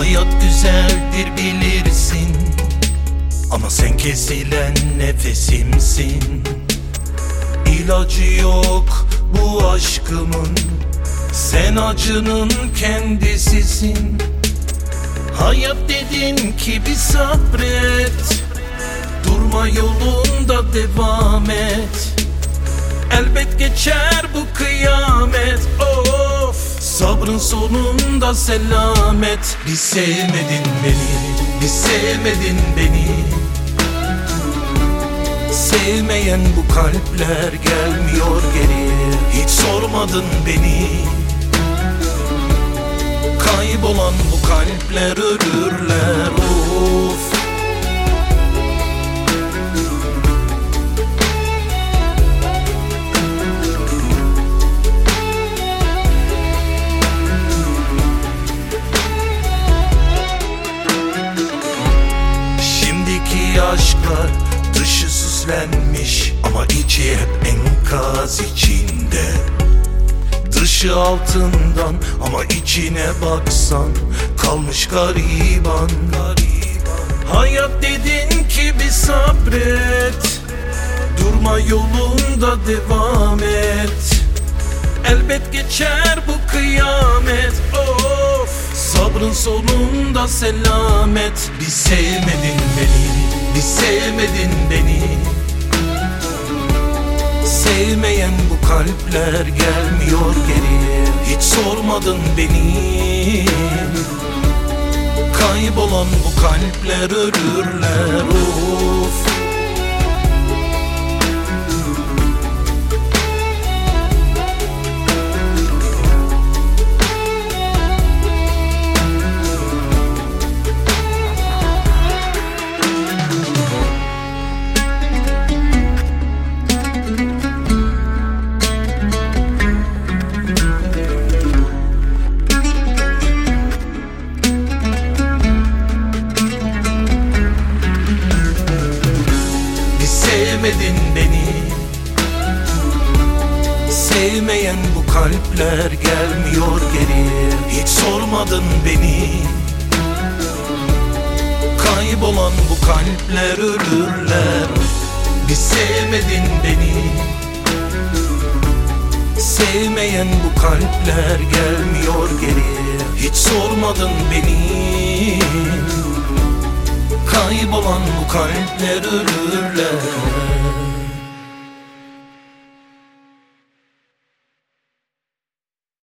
Hayat güzeldir bilirsin, ama sen kesilen nefesimsin. İlacı yok bu aşkımın, sen acının kendisisin. Hayat dedin ki bir sabret, durma yolunda devam et. Elbet geçer bu kıyamet, of. Sabrın sonunda selamet. Bir sevmedin beni, bir sevmedin beni. Sevmeyen bu kalpler gelmiyor geri. Hiç sormadın beni. Kaybolan bu kalpler ölürler, of. Şimdiki aşklar dışı süslenmiş, ama içi hep enkaz içinde. Dışı altından ama içine baksan kalmış gariban. Hayat dedin ki bir sabret, durma yolunda devam et. Elbet geçer bu kıyamet, of. Sabrın sonunda selamet. Bir sevmedin beni, bir sevmedin beni. Sevmeyen bu kalpler gelmiyor geri. Hiç sormadın beni. Kaybolan bu kalpler ölürler, of. Sevmedin beni. Sevmeyen bu kalpler gelmiyor geri. Hiç sormadın beni. Kaybolan bu kalpler ölürler. Bir sevmedin beni. Sevmeyen bu kalpler gelmiyor geri. Hiç sormadın beni. Kaybolan bu kalpler ölürler.